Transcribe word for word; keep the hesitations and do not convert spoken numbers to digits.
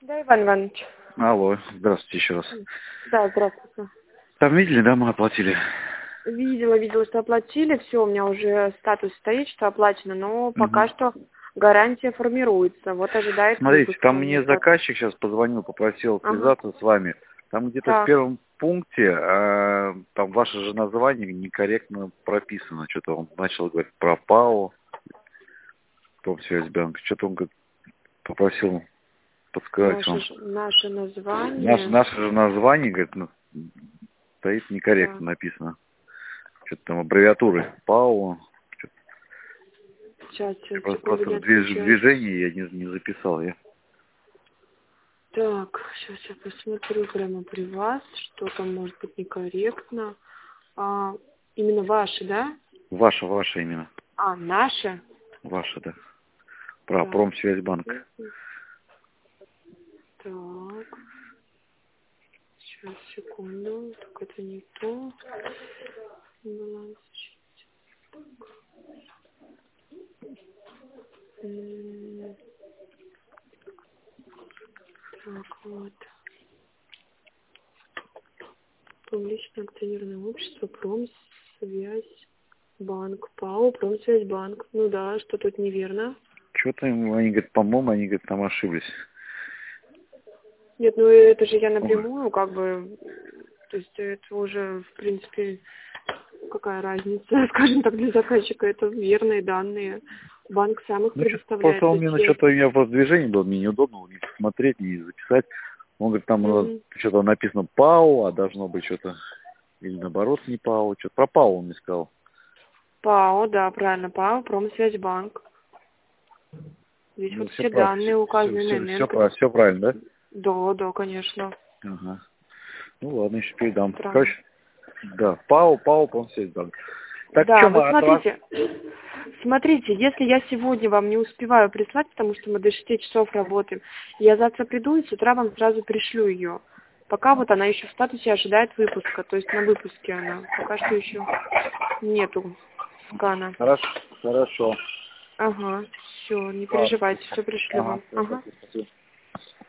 Да, Иван Иванович. Алло, здравствуйте еще раз. Да, здравствуйте. Там видели, да, мы оплатили? Видела, видела, что оплатили. Все, у меня уже статус стоит, что оплачено, но пока Угу. что гарантия формируется. Вот ожидает Смотрите, выпуска там у меня мне статус. заказчик сейчас позвонил, попросил Ага. связаться с вами. Там где-то в Так. первом пункте, э, там ваше же название некорректно прописано. Что-то он начал говорить про ПАО, Промсвязьбанк. Что-то он говорит, попросил подсказать Наше, вам. ж- наше Наше, название. наше же название, говорит, ну, стоит некорректно Так. написано. Что-то там аббревиатуры ПАО. Сейчас, сейчас, Просто, секунду, просто не в движ- в отвечаю. движении я не, не записал. Я. Так, сейчас я посмотрю прямо при вас, что там может быть некорректно. А, именно ваши, да? Ваше, ваше именно. А, наши? Ваше, да. Про Так. Промсвязьбанк. Так. Сейчас, секунду. Так, это не то. Баланс. М, Так, вот. Публичное акционерное общество Промсвязьбанк. ПАО Промсвязьбанк. Ну да, что тут неверно? Что-то им, они говорят, по-моему, они говорят, там ошиблись. Нет, ну это же я Ой. напрямую, как бы, то есть это уже, в принципе, какая разница, скажем так, для заказчика, это верные данные. Банк сам их Ну, что-то предоставляет. просто То он есть мне, я... что-то у меня просто движение было, мне неудобно было не смотреть, не записать. Он говорит, там э, Мгм. что-то написано ПАО, а должно быть что-то, или наоборот не ПАО, что-то про ПАО он мне сказал. ПАО, да, правильно, ПАО, Промсвязьбанк. Здесь Ну, вот все, все прав, данные все, все, указаны на все, все, энерго. прав- все правильно, да? Да, да, конечно. Ага. Ну ладно, еще передам. Странно. Короче, да, ПАО, ПАО, Промсвязьбанк. Так Да, что вы мы от вас? смотрите, смотрите, если я сегодня вам не успеваю прислать, потому что мы до шести часов работаем, я завтра приду и с утра вам сразу пришлю ее. Пока вот она еще в статусе ожидает выпуска, то есть на выпуске она. Пока что еще нету скана. Хорошо, хорошо. Ага, все, не Ладно. переживайте, все пришлю Ага, вам. все, Ага. спасибо.